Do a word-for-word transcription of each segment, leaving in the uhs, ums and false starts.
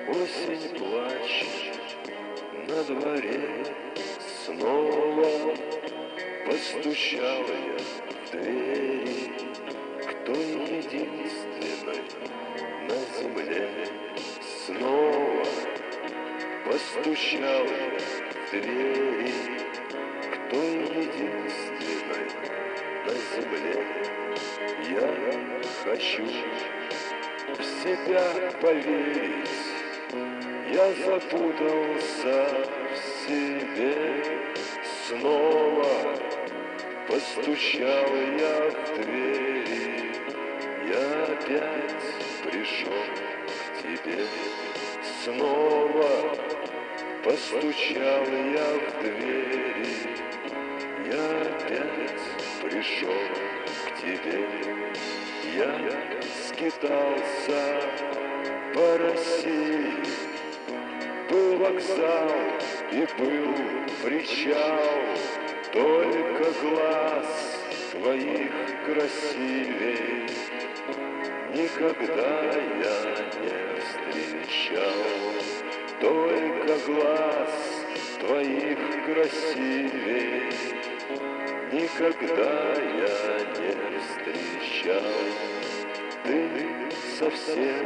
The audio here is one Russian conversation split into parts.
Осень плачет, на дворе снова постучала я в двери к той единственной на земле. Снова постучала я в двери к той единственной на земле. Я хочу в себя поверить, я запутался в себе. Снова постучал я в двери, я опять пришел к тебе. Снова постучал я в двери, я опять пришел к тебе. Я скитался по России, был вокзал и был причал, только глаз твоих красивей никогда я не встречал. Только глаз твоих красивей никогда я не встречал. Ты совсем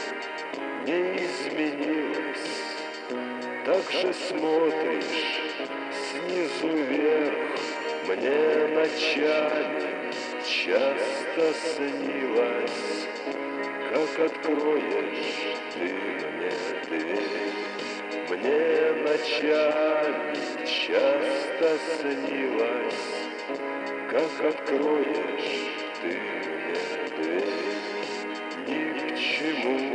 не изменилась, так же смотришь снизу вверх. Мне ночами часто снилось, как откроешь ты мне дверь. Мне ночами часто снилось, как откроешь ты мне дверь. Ни к чему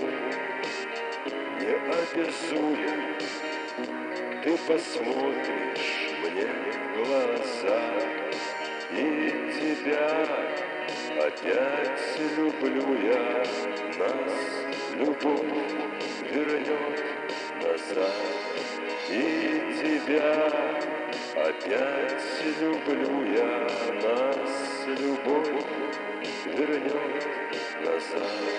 не обязуем, ты посмотришь мне в глаза, и тебя опять люблю я. Нас любовь вернет назад, и тебя опять люблю я. Нас любовь вернет назад.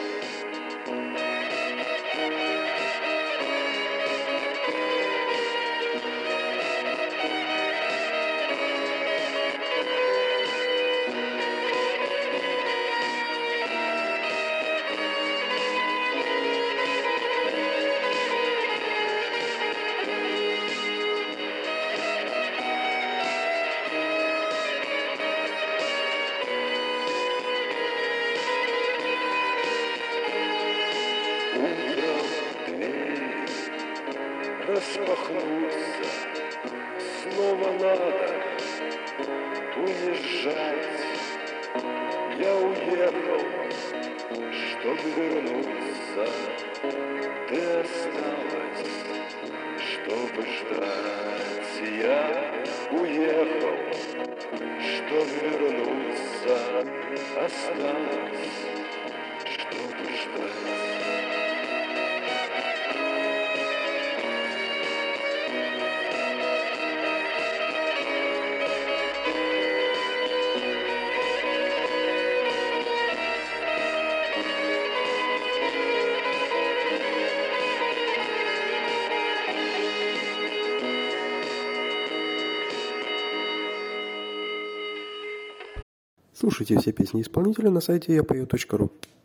Распахнуться снова надо уезжать. Я уехал, чтоб вернуться. Ты осталась, чтобы ждать. Я уехал, чтоб вернуться. Осталась, чтобы ждать. Слушайте все песни исполнителя на сайте я пою точка ру.